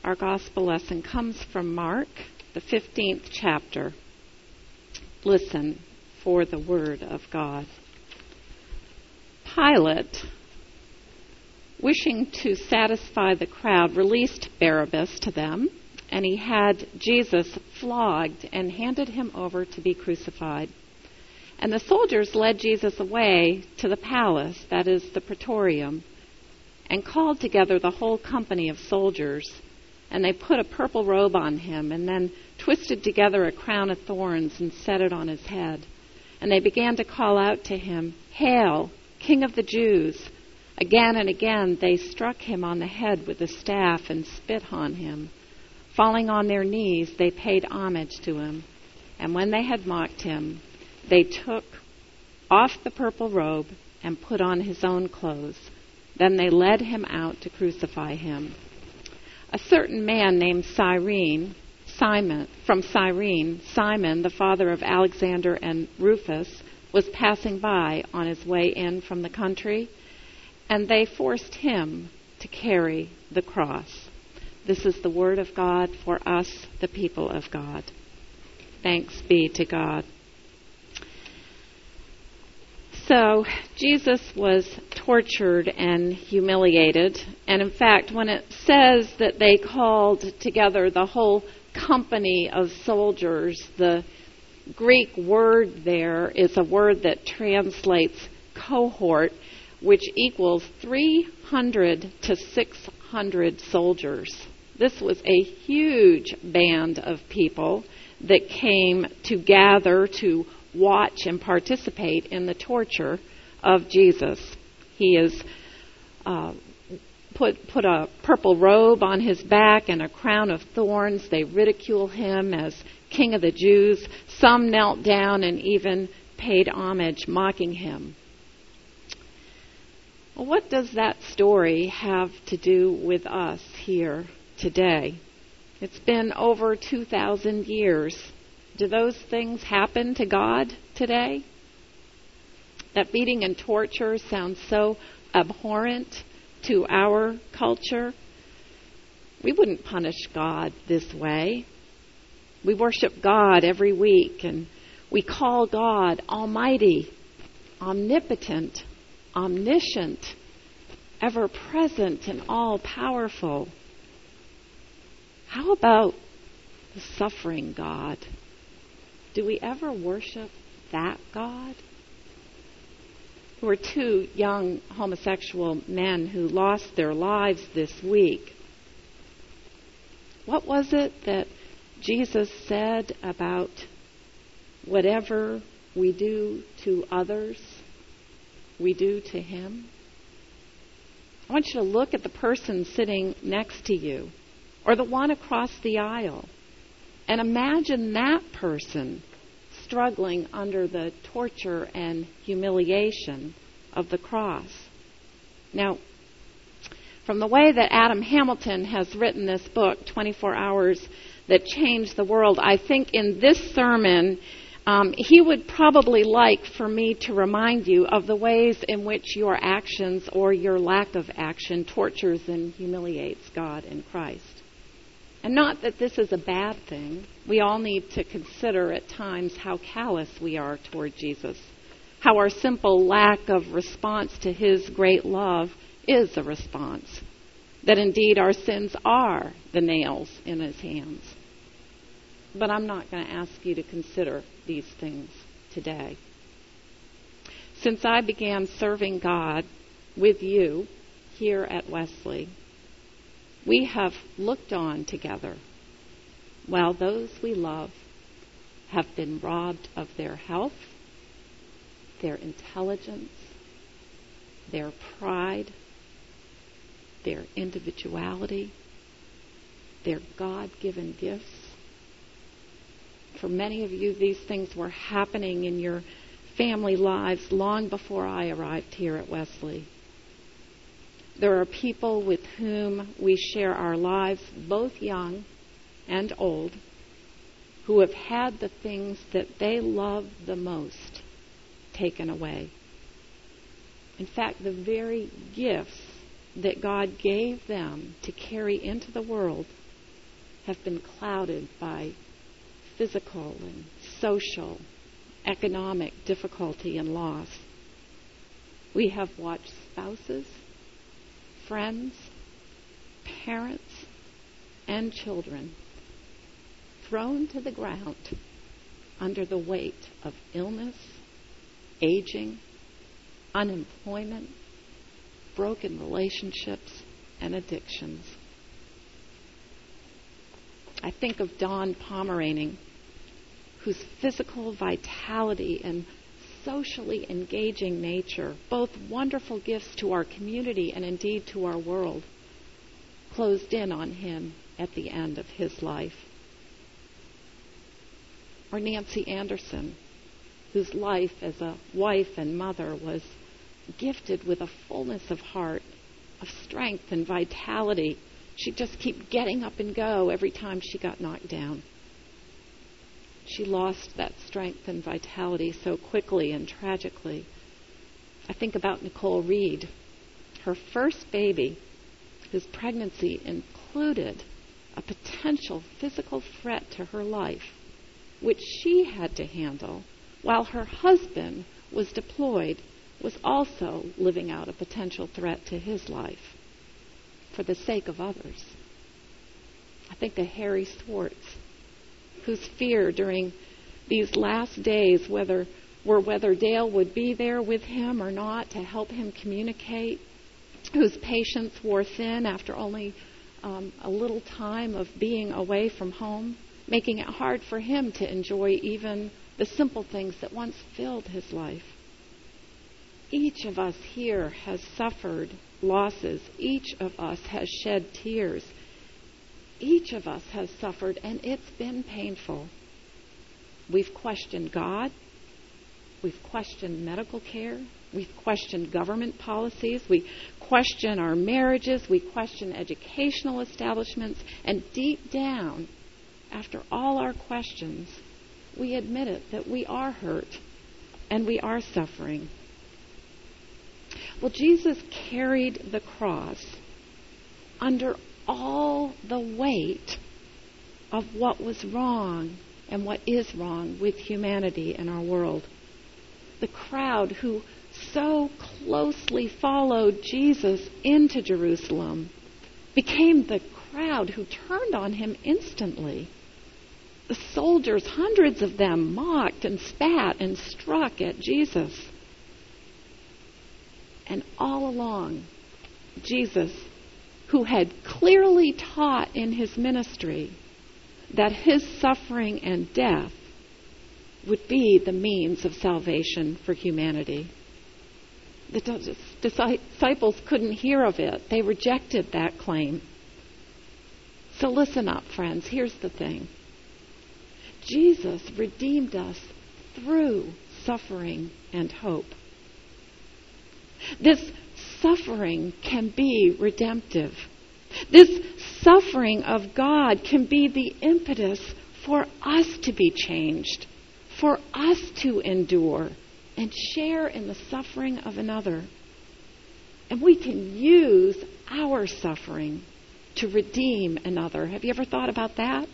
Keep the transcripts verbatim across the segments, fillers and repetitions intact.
Our gospel lesson comes from Mark, the fifteenth chapter. Listen for the word of God. Pilate, wishing to satisfy the crowd, released Barabbas to them, and he had Jesus flogged and handed him over to be crucified. And the soldiers led Jesus away to the palace, that is, the praetorium, and called together the whole company of soldiers. And they put a purple robe on him, and then twisted together a crown of thorns and set it on his head. And they began to call out to him, "Hail, King of the Jews!" Again and again they struck him on the head with a staff and spit on him. Falling on their knees, they paid homage to him. And when they had mocked him, they took off the purple robe and put on his own clothes. Then they led him out to crucify him. A certain man named Cyrene, Simon, from Cyrene, Simon, the father of Alexander and Rufus, was passing by on his way in from the country, and they forced him to carry the cross. This is the word of God for us, the people of God. Thanks be to God. So Jesus was tortured and humiliated. And in fact, when it says that they called together the whole company of soldiers, the Greek word there is a word that translates cohort, which equals three hundred to six hundred soldiers. This was a huge band of people that came to gather to watch and participate in the torture of Jesus. He is uh, put put a purple robe on his back and a crown of thorns. They ridicule him as King of the Jews. Some knelt down and even paid homage, mocking him. Well, what does that story have to do with us here today? It's been over two thousand years. Do those things happen to God today? That beating and torture sounds so abhorrent to our culture. We wouldn't punish God this way. We worship God every week, and we call God Almighty, Omnipotent, Omniscient, ever-present, and all-powerful. How about the suffering God? Do we ever worship that God? There were two young homosexual men who lost their lives this week. What was it that Jesus said about whatever we do to others, we do to him? I want you to look at the person sitting next to you, or the one across the aisle, and imagine that person struggling under the torture and humiliation of the cross. Now, from the way that Adam Hamilton has written this book, twenty-four hours That Changed the World, I think in this sermon, um, he would probably like for me to remind you of the ways in which your actions or your lack of action tortures and humiliates God and Christ. And not that this is a bad thing. We all need to consider at times how callous we are toward Jesus, how our simple lack of response to his great love is a response, that indeed our sins are the nails in his hands. But I'm not going to ask you to consider these things today. Since I began serving God with you here at Wesley, we have looked on together while those we love have been robbed of their health, their intelligence, their pride, their individuality, their God-given gifts. For many of you, these things were happening in your family lives long before I arrived here at Wesley. There are people with whom we share our lives, both young and old, who have had the things that they love the most taken away. In fact, the very gifts that God gave them to carry into the world have been clouded by physical and social, economic difficulty and loss. We have watched spouses, friends, parents, and children thrown to the ground under the weight of illness, aging, unemployment, broken relationships, and addictions. I think of Don Pomeranian, whose physical vitality and socially engaging nature, both wonderful gifts to our community and indeed to our world, closed in on him at the end of his life. Or Nancy Anderson, whose life as a wife and mother was gifted with a fullness of heart, of strength and vitality. She'd just keep getting up and go every time she got knocked down. She lost that strength and vitality so quickly and tragically. I think about Nicole Reed, her first baby, whose pregnancy included a potential physical threat to her life, which she had to handle while her husband was deployed, was also living out a potential threat to his life for the sake of others. I think of Harry Swartz, whose fear during these last days whether were whether Dale would be there with him or not to help him communicate, whose patience wore thin after only um, a little time of being away from home, making it hard for him to enjoy even the simple things that once filled his life. Each of us here has suffered losses. Each of us has shed tears. Each of us has suffered, and it's been painful. We've questioned God. We've questioned medical care. We've questioned government policies. We question our marriages. We question educational establishments. And deep down, after all our questions, we admit it that we are hurt and we are suffering. Well, Jesus carried the cross under all the weight of what was wrong and what is wrong with humanity in our world. The crowd who so closely followed Jesus into Jerusalem became the crowd who turned on him instantly. The soldiers, hundreds of them, mocked and spat and struck at Jesus. And all along, Jesus, who had clearly taught in his ministry that his suffering and death would be the means of salvation for humanity. The disciples couldn't hear of it. They rejected that claim. So listen up, friends. Here's the thing. Jesus redeemed us through suffering and hope. This suffering can be redemptive. This suffering of God can be the impetus for us to be changed, for us to endure and share in the suffering of another. And we can use our suffering to redeem another. Have you ever thought about that?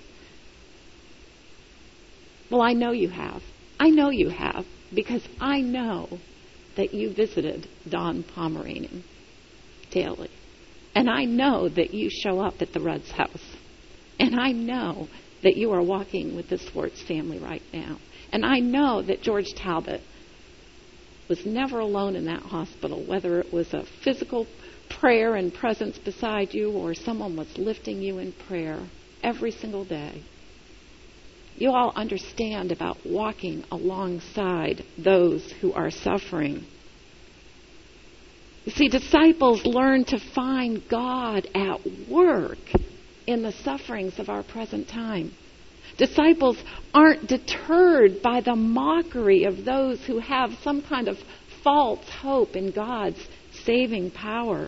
Well, I know you have. I know you have, because I know that you visited Don Pomeranian daily. And I know that you show up at the Rudd's house. And I know that you are walking with the Swartz family right now. And I know that George Talbot was never alone in that hospital, whether it was a physical prayer and presence beside you or someone was lifting you in prayer every single day. You all understand about walking alongside those who are suffering. You see, disciples learn to find God at work in the sufferings of our present time. Disciples aren't deterred by the mockery of those who have some kind of false hope in God's saving power.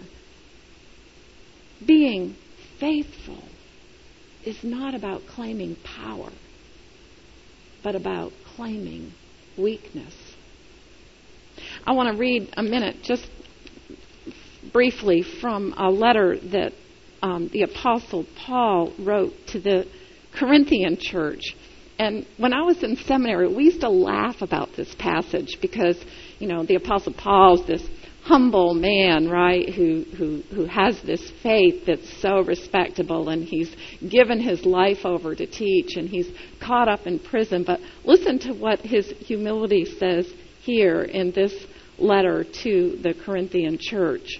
Being faithful is not about claiming power, but about claiming weakness. I want to read a minute, just briefly, from a letter that um, the Apostle Paul wrote to the Corinthian church. And when I was in seminary, we used to laugh about this passage because, you know, the Apostle Paul's this humble man, right, who, who, who has this faith that's so respectable, and he's given his life over to teach, and he's caught up in prison. But listen to what his humility says here in this letter to the Corinthian church.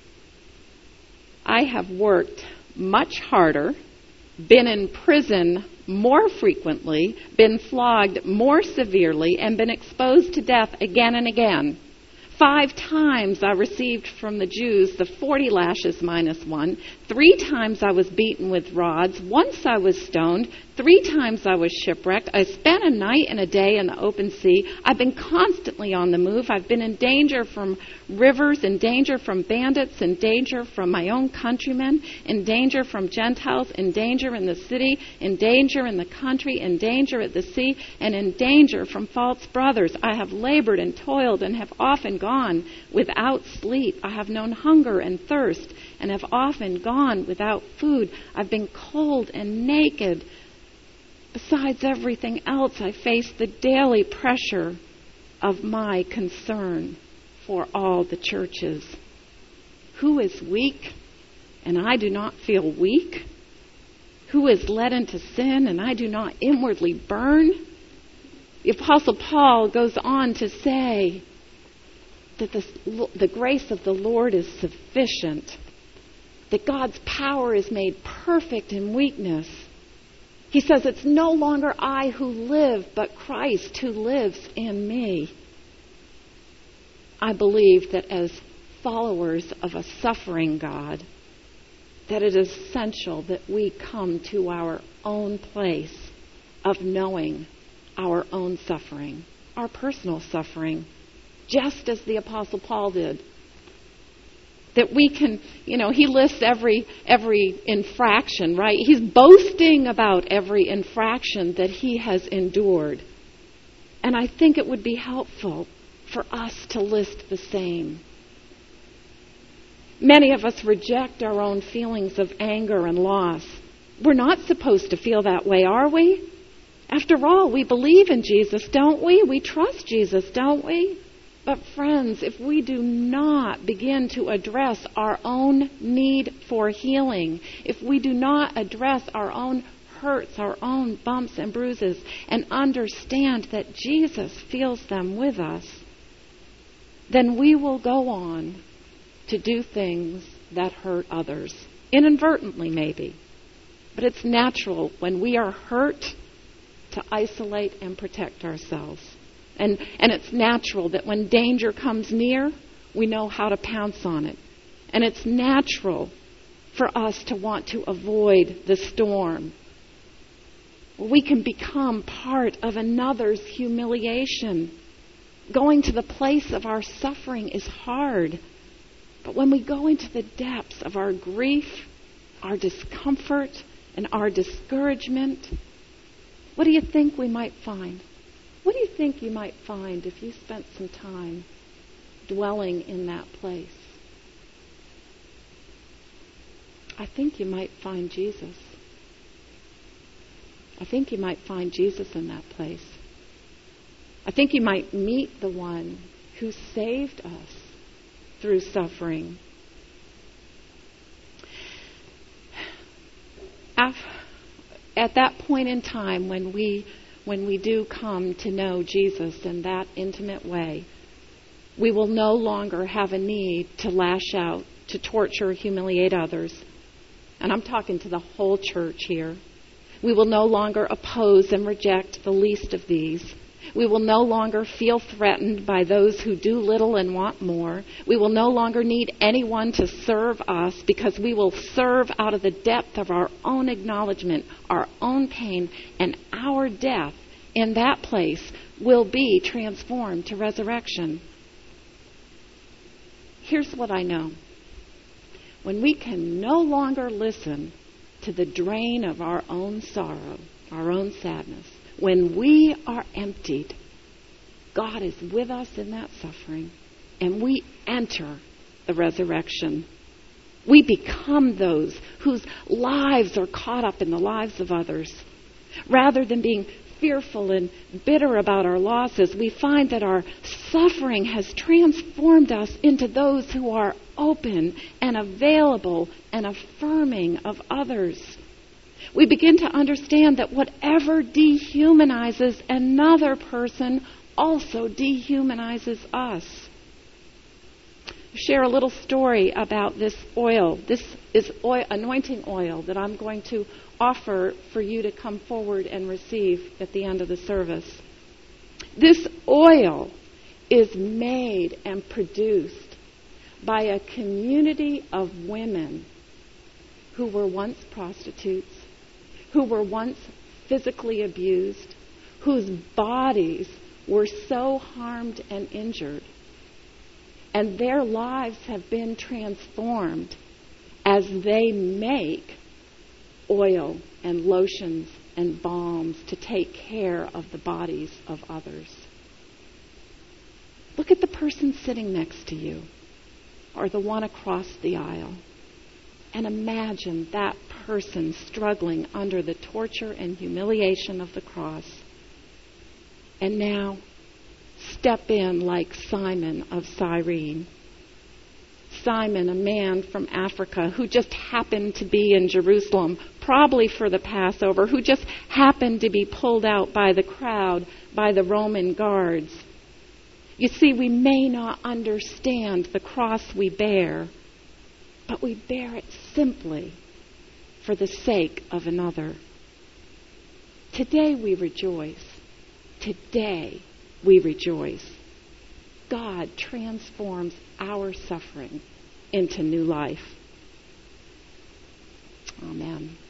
I have worked much harder, been in prison more frequently, been flogged more severely, and been exposed to death again and again. Five times I received from the Jews the forty lashes minus one. Three times I was beaten with rods. Once I was stoned. Three times I was shipwrecked. I spent a night and a day in the open sea. I've been constantly on the move. I've been in danger from rivers, in danger from bandits, in danger from my own countrymen, in danger from Gentiles, in danger in the city, in danger in the country, in danger at the sea, and in danger from false brothers. I have labored and toiled and have often gone without sleep. I have known hunger and thirst and have often gone without food. I've been cold and naked. Besides everything else, I face the daily pressure of my concern for all the churches. Who is weak, and I do not feel weak? Who is led into sin, and I do not inwardly burn? The Apostle Paul goes on to say that the, the grace of the Lord is sufficient, that God's power is made perfect in weakness. He says, it's no longer I who live, but Christ who lives in me. I believe that as followers of a suffering God, that it is essential that we come to our own place of knowing our own suffering, our personal suffering, just as the Apostle Paul did. That we can, you know, he lists every every infraction, right? He's boasting about every infraction that he has endured. And I think it would be helpful for us to list the same. Many of us reject our own feelings of anger and loss. We're not supposed to feel that way, are we? After all, we believe in Jesus, don't we? We trust Jesus, don't we? But friends, if we do not begin to address our own need for healing, if we do not address our own hurts, our own bumps and bruises, and understand that Jesus feels them with us, then we will go on to do things that hurt others. Inadvertently, maybe. But it's natural when we are hurt to isolate and protect ourselves. And, and it's natural that when danger comes near, we know how to pounce on it. And it's natural for us to want to avoid the storm. We can become part of another's humiliation. Going to the place of our suffering is hard. But when we go into the depths of our grief, our discomfort, and our discouragement, what do you think we might find? What do you think you might find if you spent some time dwelling in that place? I think you might find Jesus. I think you might find Jesus in that place. I think you might meet the one who saved us through suffering. At that point in time when we when we do come to know Jesus in that intimate way, we will no longer have a need to lash out, to torture, humiliate others. And I'm talking to the whole church here. We will no longer oppose and reject the least of these. We will no longer feel threatened by those who do little and want more. We will no longer need anyone to serve us, because we will serve out of the depth of our own acknowledgement, our own pain, and our death in that place will be transformed to resurrection. Here's what I know. When we can no longer listen to the drain of our own sorrow, our own sadness, when we are emptied, God is with us in that suffering, and we enter the resurrection. We become those whose lives are caught up in the lives of others. Rather than being fearful and bitter about our losses, we find that our suffering has transformed us into those who are open and available and affirming of others. We begin to understand that whatever dehumanizes another person also dehumanizes us. Share a little story about this oil. This is oil, anointing oil that I'm going to offer for you to come forward and receive at the end of the service. This oil is made and produced by a community of women who were once prostitutes, who were once physically abused, whose bodies were so harmed and injured. And their lives have been transformed as they make oil and lotions and balms to take care of the bodies of others. Look at the person sitting next to you or the one across the aisle and imagine that person struggling under the torture and humiliation of the cross. And now step in like Simon of Cyrene. Simon, a man from Africa who just happened to be in Jerusalem, probably for the Passover, who just happened to be pulled out by the crowd, by the Roman guards. You see, we may not understand the cross we bear, but we bear it simply for the sake of another. Today we rejoice. Today we rejoice. God transforms our suffering into new life. Amen.